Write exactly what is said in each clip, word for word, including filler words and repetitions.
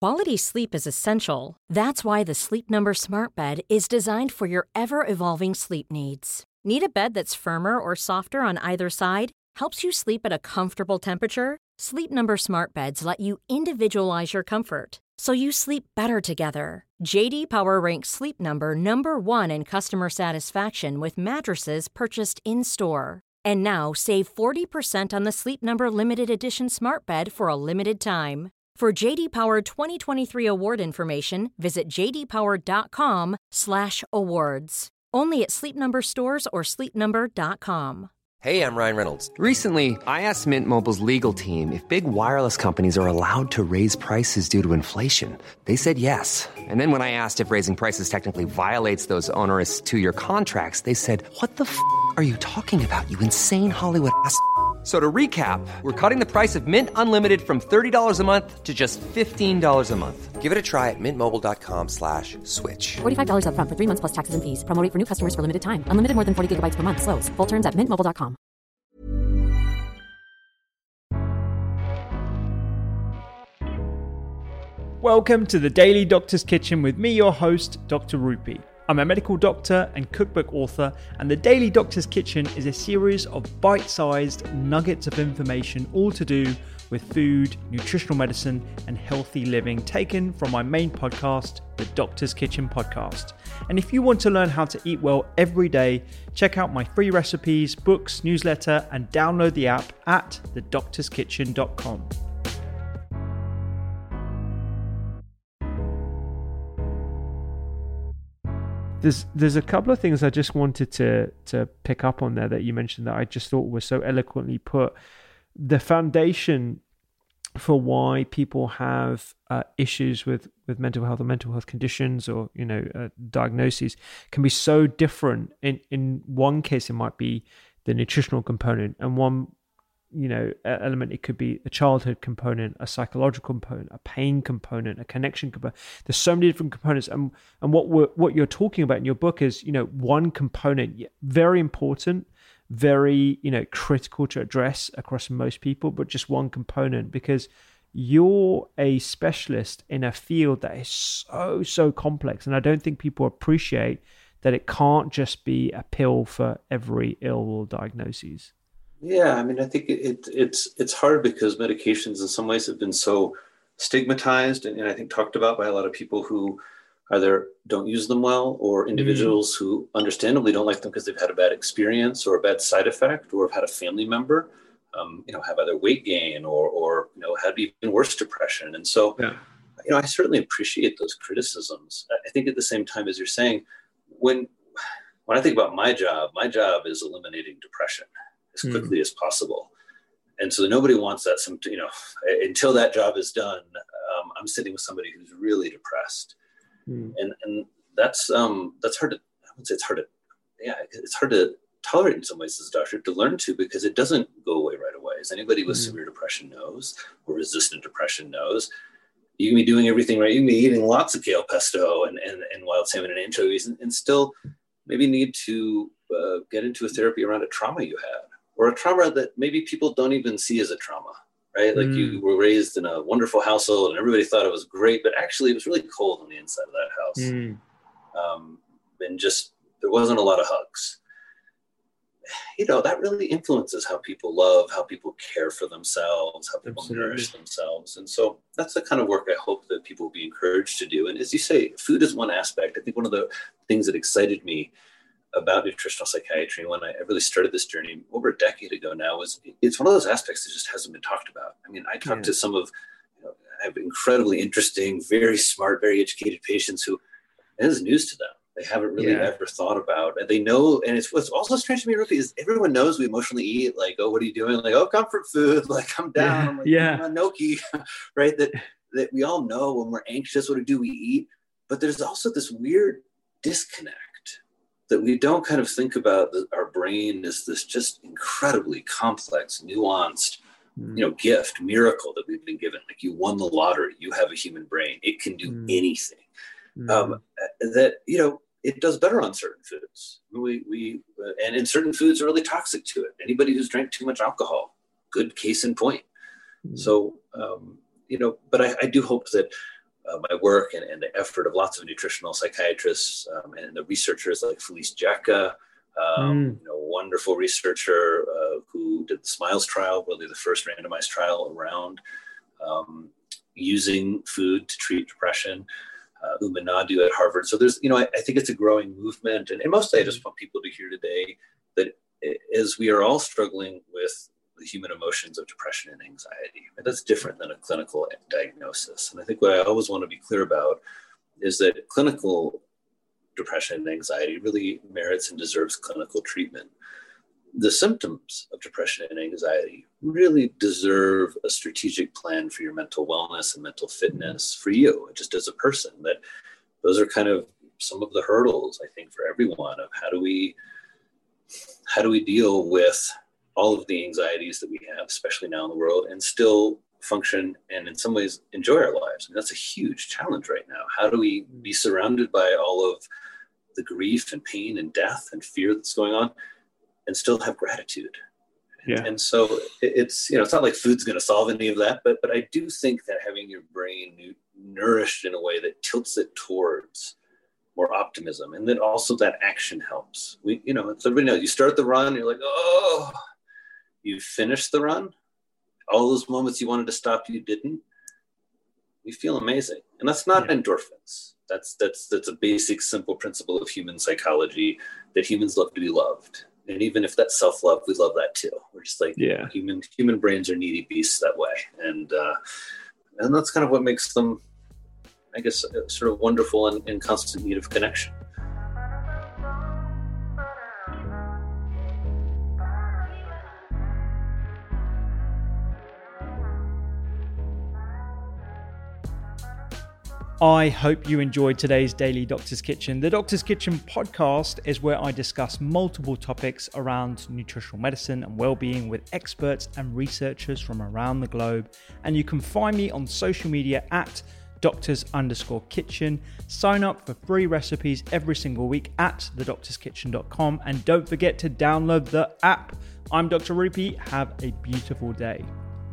Quality sleep is essential. That's why the Sleep Number Smart Bed is designed for your ever-evolving sleep needs. Need a bed that's firmer or softer on either side? Helps you sleep at a comfortable temperature? Sleep Number Smart Beds let you individualize your comfort, so you sleep better together. J D Power ranks Sleep Number number one in customer satisfaction with mattresses purchased in-store. And now save forty percent on the Sleep Number Limited Edition Smart Bed for a limited time. For J D Power twenty twenty-three award information, visit j d power dot com slash awards. Only at Sleep Number stores or sleep number dot com. Hey, I'm Ryan Reynolds. Recently, I asked Mint Mobile's legal team if big wireless companies are allowed to raise prices due to inflation. They said yes. And then when I asked if raising prices technically violates those onerous two-year contracts, they said, "What the f*** are you talking about, you insane Hollywood ass?" So to recap, we're cutting the price of Mint Unlimited from thirty dollars a month to just fifteen dollars a month. Give it a try at mintmobile.com slash switch. forty-five dollars up front for three months plus taxes and fees. Promo rate for new customers for limited time. Unlimited more than forty gigabytes per month. Slows full terms at mint mobile dot com. Welcome to the Daily Doctor's Kitchen with me, your host, Doctor Rupy. I'm a medical doctor and cookbook author, and the Daily Doctor's Kitchen is a series of bite-sized nuggets of information all to do with food, nutritional medicine, and healthy living, taken from my main podcast, the Doctor's Kitchen Podcast. And if you want to learn how to eat well every day, check out my free recipes, books, newsletter, and download the app at the doctors kitchen dot com. There's there's a couple of things I just wanted to to pick up on there that you mentioned that I just thought were so eloquently put. The foundation for why people have uh, issues with, with mental health or mental health conditions or, you know, uh, diagnoses can be so different. In, in one case, it might be the nutritional component, and one you know, element, it could be a childhood component, a psychological component, a pain component, a connection component. There's so many different components, and and what we're, what you're talking about in your book is, you know, one component, very important, very, you know, critical to address across most people, but just one component, because you're a specialist in a field that is so so complex, and I don't think people appreciate that it can't just be a pill for every ill or diagnosis. Yeah, I mean, I think it, it, it's it's hard because medications in some ways have been so stigmatized and, and I think talked about by a lot of people who either don't use them well, or individuals mm. who understandably don't like them because they've had a bad experience or a bad side effect, or have had a family member, um, you know, have either weight gain or, or you know, had even worse depression. And so, yeah. you know, I certainly appreciate those criticisms. I think at the same time, as you're saying, when when I think about my job, my job is eliminating depression as quickly mm. as possible. And so nobody wants that, some, you know, until that job is done, um, I'm sitting with somebody who's really depressed. Mm. And and that's um, that's hard to, I would say it's hard to, yeah, it's hard to tolerate in some ways as a doctor, to learn to, because it doesn't go away right away. As anybody with mm. severe depression knows, or resistant depression knows, you can be doing everything right. You can be eating lots of kale pesto and, and, and wild salmon and anchovies and, and still maybe need to uh, get into a therapy around a trauma you had, or a trauma that maybe people don't even see as a trauma, right? Like mm. you were raised in a wonderful household and everybody thought it was great, but actually it was really cold on the inside of that house. Mm. Um, and just, there wasn't a lot of hugs. You know, that really influences how people love, how people care for themselves, how people Absolutely. nourish themselves. And so that's the kind of work I hope that people will be encouraged to do. And as you say, food is one aspect. I think one of the things that excited me about nutritional psychiatry when I really started this journey over a decade ago now was it's one of those aspects that just hasn't been talked about. I mean, I talked yeah. to some of, you know, I have incredibly interesting, very smart, very educated patients who, it is news to them. They haven't really yeah. ever thought about, and they know, and it's what's also strange to me, Rupi, is everyone knows we emotionally eat, like, oh, what are you doing? Like, oh, comfort food, like, I'm down, yeah. I'm like, yeah. I'm Noki, right? That, that we all know when we're anxious, what do we eat? But there's also this weird disconnect that we don't kind of think about, that our brain is this just incredibly complex, nuanced, mm. you know, gift, miracle that we've been given. Like, you won the lottery, you have a human brain, it can do mm. anything. Mm. Um, that, you know, it does better on certain foods. We, we, uh, and in certain foods are really toxic to it. Anybody who's drank too much alcohol, good case in point. Mm. So, um, you know, but I, I do hope that uh, my work and, and the effort of lots of nutritional psychiatrists um, and the researchers like Felice Jacka, um, mm. you know, wonderful researcher uh, who did the SMILES trial, really the first randomized trial around um, using food to treat depression. Uh, Uma Nadu at Harvard. So there's, you know, I, I think it's a growing movement. And, and mostly I just want people to hear today that as we are all struggling with the human emotions of depression and anxiety, and that's different than a clinical diagnosis. And I think what I always want to be clear about is that clinical depression and anxiety really merits and deserves clinical treatment. The symptoms of depression and anxiety really deserve a strategic plan for your mental wellness and mental fitness for you, just as a person. That those are kind of some of the hurdles, I think, for everyone of how do we how do we deal with all of the anxieties that we have, especially now in the world, and still function and in some ways enjoy our lives. I mean, that's a huge challenge right now. How do we be surrounded by all of the grief and pain and death and fear that's going on and still have gratitude? Yeah. And so it's, you know, it's not like food's going to solve any of that, but, but I do think that having your brain nourished in a way that tilts it towards more optimism, and then also that action helps. We, you know, it's everybody knows, you start the run, you're like, oh, you finish the run. All those moments you wanted to stop, you didn't. You feel amazing. And that's not yeah. endorphins. That's, that's, that's a basic, simple principle of human psychology, that humans love to be loved. And even if that's self-love, we love that too. We're just like, yeah. human, human brains are needy beasts that way. And, uh, and that's kind of what makes them, I guess, sort of wonderful and in constant need of connection. I hope you enjoyed today's Daily Doctor's Kitchen. The Doctor's Kitchen podcast is where I discuss multiple topics around nutritional medicine and well-being with experts and researchers from around the globe. And you can find me on social media at doctors underscore kitchen. Sign up for free recipes every single week at the doctors kitchen dot com. And don't forget to download the app. I'm Doctor Rupy. Have a beautiful day.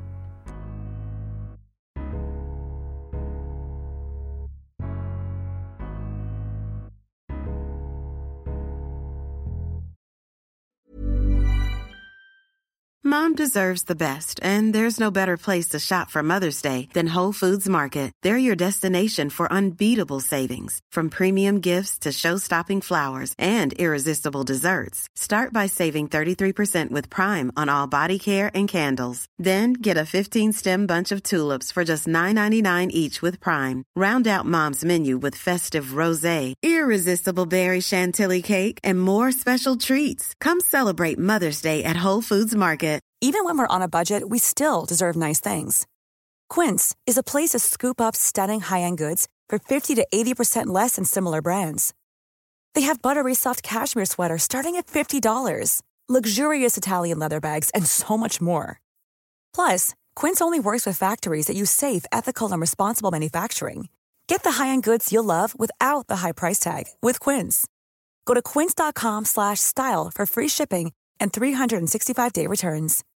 Mom deserves the best, and there's no better place to shop for Mother's Day than Whole Foods Market. They're your destination for unbeatable savings, from premium gifts to show-stopping flowers and irresistible desserts. Start by saving thirty-three percent with Prime on all body care and candles. Then get a fifteen-stem bunch of tulips for just nine ninety-nine each with Prime. Round out Mom's menu with festive rosé, irresistible berry chantilly cake, and more special treats. Come celebrate Mother's Day at Whole Foods Market. Even when we're on a budget, we still deserve nice things. Quince is a place to scoop up stunning high-end goods for fifty to eighty percent less than similar brands. They have buttery soft cashmere sweaters starting at fifty dollars, luxurious Italian leather bags, and so much more. Plus, Quince only works with factories that use safe, ethical, and responsible manufacturing. Get the high-end goods you'll love without the high price tag with Quince. Go to quince dot com slash style for free shipping and three sixty-five day returns.